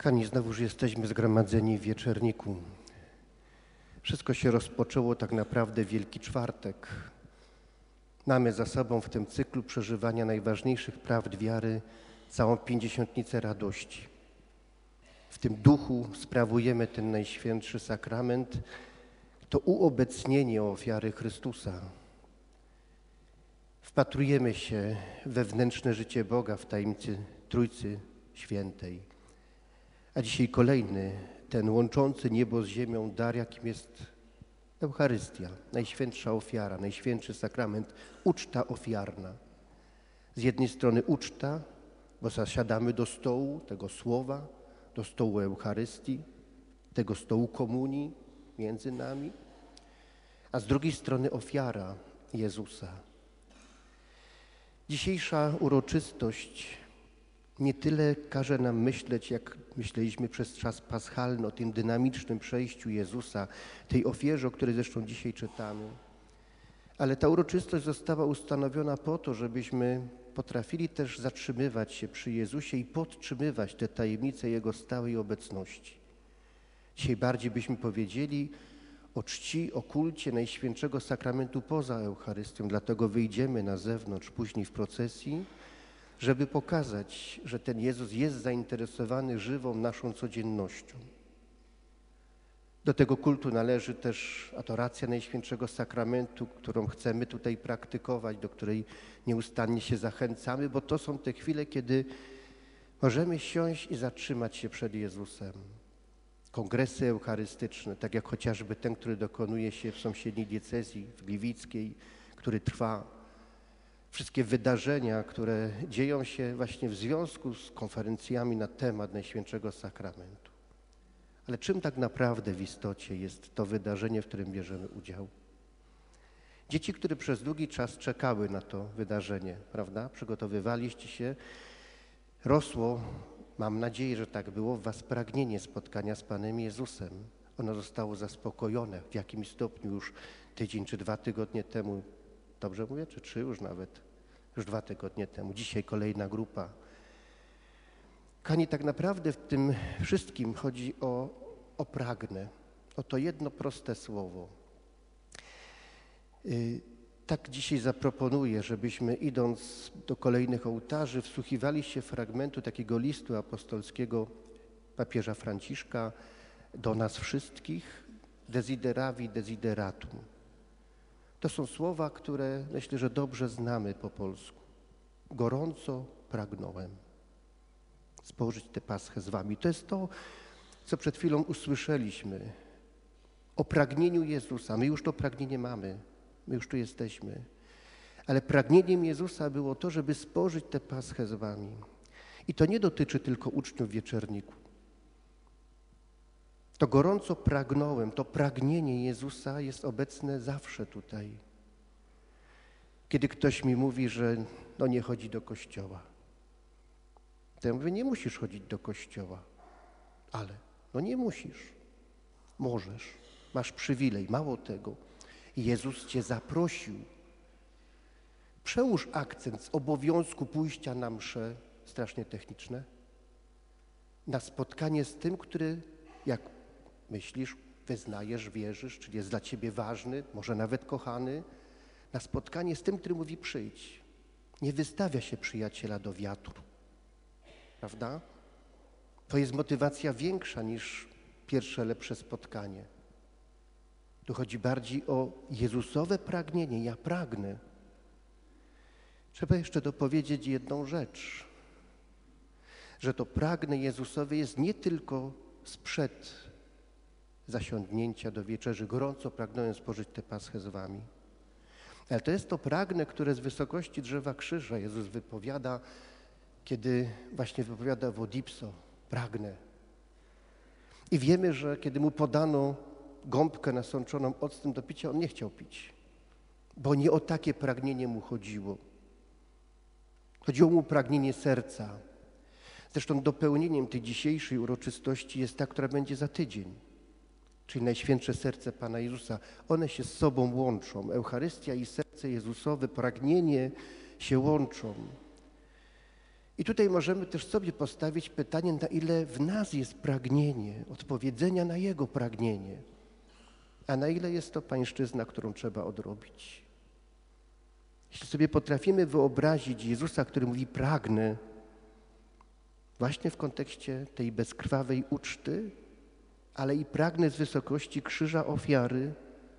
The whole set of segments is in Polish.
Kochani, znowuż jesteśmy zgromadzeni w Wieczerniku. Wszystko się rozpoczęło tak naprawdę w Wielki Czwartek. Mamy za sobą w tym cyklu przeżywania najważniejszych prawd wiary całą pięćdziesiątnicę radości. W tym duchu sprawujemy ten Najświętszy Sakrament, to uobecnienie ofiary Chrystusa. Wpatrujemy się w wewnętrzne życie Boga w tajemnicy Trójcy Świętej. A dzisiaj kolejny, ten łączący niebo z ziemią dar, jakim jest Eucharystia, Najświętsza ofiara, Najświętszy Sakrament, uczta ofiarna. Z jednej strony uczta, bo zasiadamy do stołu tego słowa, do stołu Eucharystii, tego stołu komunii między nami, a z drugiej strony ofiara Jezusa. Dzisiejsza uroczystość nie tyle każe nam myśleć, jak myśleliśmy przez czas paschalny, o tym dynamicznym przejściu Jezusa, tej ofierze, o której zresztą dzisiaj czytamy, ale ta uroczystość została ustanowiona po to, żebyśmy potrafili też zatrzymywać się przy Jezusie i podtrzymywać te tajemnice Jego stałej obecności. Dzisiaj bardziej byśmy powiedzieli o czci, o kulcie Najświętszego Sakramentu poza Eucharystią, dlatego wyjdziemy na zewnątrz później w procesji, żeby pokazać, że ten Jezus jest zainteresowany żywą naszą codziennością. Do tego kultu należy też adoracja Najświętszego Sakramentu, którą chcemy tutaj praktykować, do której nieustannie się zachęcamy, bo to są te chwile, kiedy możemy siąść i zatrzymać się przed Jezusem. Kongresy eucharystyczne, tak jak chociażby ten, który dokonuje się w sąsiedniej diecezji, w Gliwickiej, który trwa. Wszystkie wydarzenia, które dzieją się właśnie w związku z konferencjami na temat Najświętszego Sakramentu. Ale czym tak naprawdę w istocie jest to wydarzenie, w którym bierzemy udział? Dzieci, które przez długi czas czekały na to wydarzenie, prawda? Przygotowywaliście się, rosło, mam nadzieję, że tak było, w was pragnienie spotkania z Panem Jezusem. Ono zostało zaspokojone w jakimś stopniu już tydzień czy 2 tygodnie temu. Dobrze mówię, czy 3 już nawet? Już 2 tygodnie temu. Dzisiaj kolejna grupa. Kochani, tak naprawdę w tym wszystkim chodzi o pragnę, o to jedno proste słowo. Tak dzisiaj zaproponuję, żebyśmy idąc do kolejnych ołtarzy wsłuchiwali się fragmentu takiego listu apostolskiego papieża Franciszka do nas wszystkich, desideravi desideratum. To są słowa, które myślę, że dobrze znamy po polsku. Gorąco pragnąłem spożyć tę Paschę z wami. To jest to, co przed chwilą usłyszeliśmy o pragnieniu Jezusa. My już to pragnienie mamy, my już tu jesteśmy. Ale pragnieniem Jezusa było to, żeby spożyć tę Paschę z wami. I to nie dotyczy tylko uczniów Wieczerniku. To gorąco pragnąłem, to pragnienie Jezusa jest obecne zawsze tutaj. Kiedy ktoś mi mówi, że nie chodzi do kościoła, to ja mówię, nie musisz chodzić do kościoła, ale nie musisz, możesz, masz przywilej. Mało tego, Jezus cię zaprosił. Przełóż akcent z obowiązku pójścia na mszę, strasznie techniczne, na spotkanie z tym, który, jak myślisz, wyznajesz, wierzysz, czyli jest dla ciebie ważny, może nawet kochany, na spotkanie z tym, który mówi przyjdź. Nie wystawia się przyjaciela do wiatru, prawda? To jest motywacja większa niż pierwsze, lepsze spotkanie. Tu chodzi bardziej o Jezusowe pragnienie. Ja pragnę. Trzeba jeszcze dopowiedzieć jedną rzecz, że to pragnę Jezusowe jest nie tylko sprzed zasiądnięcia do wieczerzy, gorąco pragnąłem spożyć tę Paschę z wami. Ale to jest to pragnę, które z wysokości drzewa krzyża Jezus wypowiada, kiedy właśnie wypowiada wodipso, pragnę. I wiemy, że kiedy mu podano gąbkę nasączoną octem do picia, on nie chciał pić, bo nie o takie pragnienie mu chodziło. Chodziło mu o pragnienie serca. Zresztą dopełnieniem tej dzisiejszej uroczystości jest ta, która będzie za tydzień, czyli Najświętsze Serce Pana Jezusa. One się z sobą łączą. Eucharystia i serce Jezusowe, pragnienie się łączą. I tutaj możemy też sobie postawić pytanie, na ile w nas jest pragnienie, odpowiedzenia na Jego pragnienie, a na ile jest to pańszczyzna, którą trzeba odrobić. Jeśli sobie potrafimy wyobrazić Jezusa, który mówi pragnę, właśnie w kontekście tej bezkrwawej uczty, ale i pragnę z wysokości krzyża ofiary,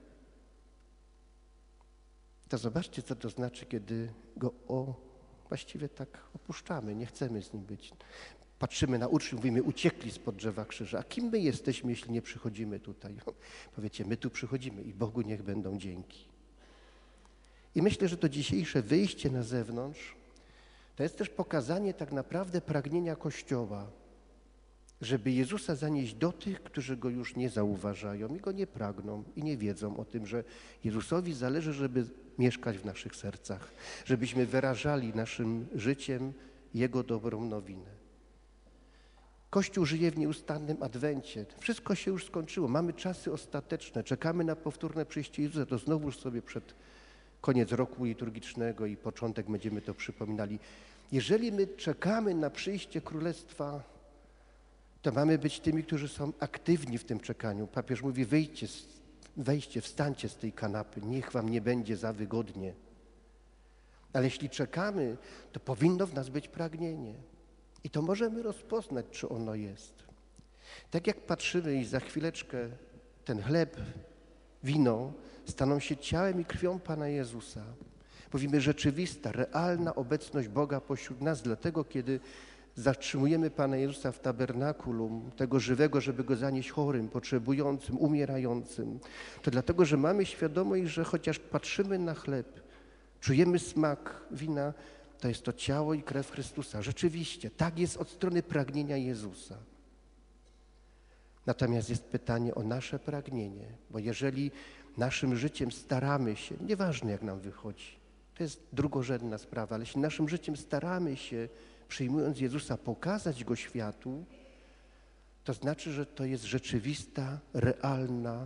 to zobaczcie, co to znaczy, kiedy Go właściwie tak opuszczamy, nie chcemy z Nim być. Patrzymy na uczniów, mówimy, uciekli spod drzewa krzyża. A kim my jesteśmy, jeśli nie przychodzimy tutaj? Powiecie, my tu przychodzimy i Bogu niech będą dzięki. I myślę, że to dzisiejsze wyjście na zewnątrz to jest też pokazanie tak naprawdę pragnienia Kościoła, żeby Jezusa zanieść do tych, którzy Go już nie zauważają i Go nie pragną i nie wiedzą o tym, że Jezusowi zależy, żeby mieszkać w naszych sercach, żebyśmy wyrażali naszym życiem Jego dobrą nowinę. Kościół żyje w nieustannym adwencie. Wszystko się już skończyło. Mamy czasy ostateczne. Czekamy na powtórne przyjście Jezusa. To znowuż sobie przed koniec roku liturgicznego i początek będziemy to przypominali. Jeżeli my czekamy na przyjście Królestwa, to mamy być tymi, którzy są aktywni w tym czekaniu. Papież mówi, wejdźcie, wstańcie z tej kanapy. Niech wam nie będzie za wygodnie. Ale jeśli czekamy, to powinno w nas być pragnienie. I to możemy rozpoznać, czy ono jest. Tak jak patrzymy i za chwileczkę ten chleb, wino staną się ciałem i krwią Pana Jezusa. Mówimy rzeczywista, realna obecność Boga pośród nas, dlatego kiedy zatrzymujemy Pana Jezusa w tabernakulum, tego żywego, żeby Go zanieść chorym, potrzebującym, umierającym, to dlatego, że mamy świadomość, że chociaż patrzymy na chleb, czujemy smak wina, to jest to ciało i krew Chrystusa. Rzeczywiście, tak jest od strony pragnienia Jezusa. Natomiast jest pytanie o nasze pragnienie, bo jeżeli naszym życiem staramy się, nieważne jak nam wychodzi, to jest drugorzędna sprawa, ale jeśli naszym życiem staramy się, przyjmując Jezusa, pokazać Go światu, to znaczy, że to jest rzeczywista, realna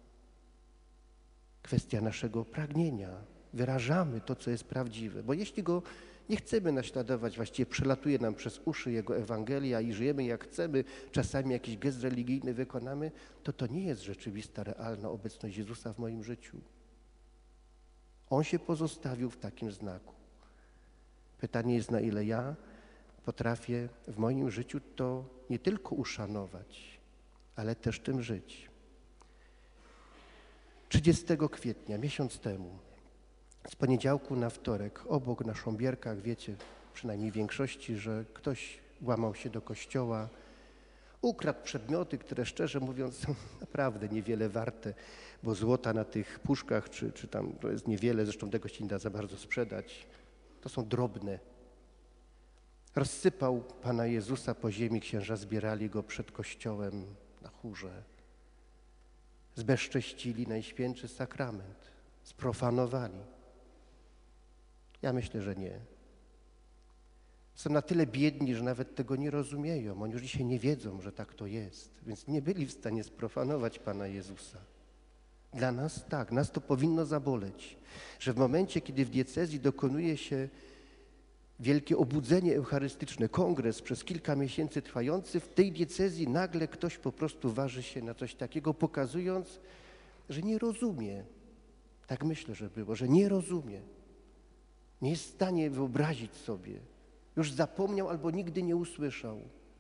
kwestia naszego pragnienia. Wyrażamy to, co jest prawdziwe, bo jeśli Go nie chcemy naśladować, właściwie przelatuje nam przez uszy Jego Ewangelia i żyjemy jak chcemy, czasami jakiś gest religijny wykonamy, to nie jest rzeczywista, realna obecność Jezusa w moim życiu. On się pozostawił w takim znaku. Pytanie jest, na ile ja potrafię w moim życiu to nie tylko uszanować, ale też tym żyć. 30 kwietnia, miesiąc temu, z poniedziałku na wtorek, obok na Szambierkach, wiecie, przynajmniej w większości, że ktoś włamał się do kościoła, ukradł przedmioty, które szczerze mówiąc są naprawdę niewiele warte, bo złota na tych puszkach czy tam to jest niewiele, zresztą tego się nie da za bardzo sprzedać. To są drobne. Rozsypał Pana Jezusa po ziemi, księża zbierali Go przed kościołem na chórze. Zbezcześcili Najświętszy Sakrament, sprofanowali. Ja myślę, że nie. Są na tyle biedni, że nawet tego nie rozumieją. Oni już dzisiaj nie wiedzą, że tak to jest, więc nie byli w stanie sprofanować Pana Jezusa. Dla nas tak, nas to powinno zaboleć, że w momencie, kiedy w diecezji dokonuje się wielkie obudzenie eucharystyczne, kongres przez kilka miesięcy trwający, w tej diecezji nagle ktoś po prostu waży się na coś takiego, pokazując, że nie rozumie. Tak myślę, że było, że nie rozumie. Nie jest w stanie wyobrazić sobie. Już zapomniał albo nigdy nie usłyszał.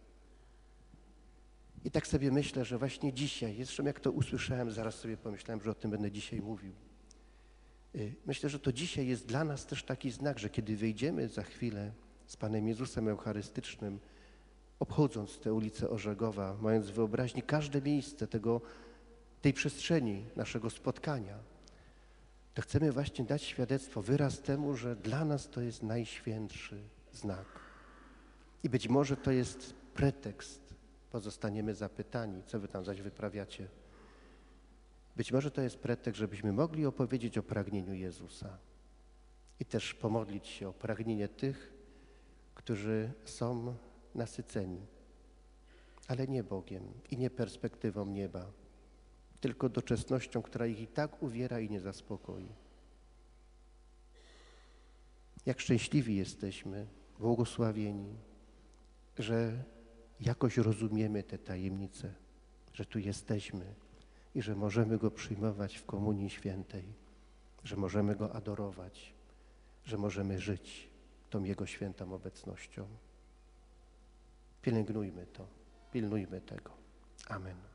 I tak sobie myślę, że właśnie dzisiaj, zresztą jak to usłyszałem, zaraz sobie pomyślałem, że o tym będę dzisiaj mówił. Myślę, że to dzisiaj jest dla nas też taki znak, że kiedy wyjdziemy za chwilę z Panem Jezusem Eucharystycznym, obchodząc tę ulicę Orzegowa, mając w wyobraźni każde miejsce tej przestrzeni naszego spotkania, to chcemy właśnie dać świadectwo, wyraz temu, że dla nas to jest najświętszy znak. I być może to jest pretekst, pozostaniemy zapytani, co wy tam zaś wyprawiacie. Być może to jest pretekst, żebyśmy mogli opowiedzieć o pragnieniu Jezusa i też pomodlić się o pragnienie tych, którzy są nasyceni, ale nie Bogiem i nie perspektywą nieba, tylko doczesnością, która ich i tak uwiera i nie zaspokoi. Jak szczęśliwi jesteśmy, błogosławieni, że jakoś rozumiemy te tajemnice, że tu jesteśmy i że możemy Go przyjmować w Komunii Świętej, że możemy Go adorować, że możemy żyć tą Jego świętą obecnością. Pielęgnujmy to, pilnujmy tego. Amen.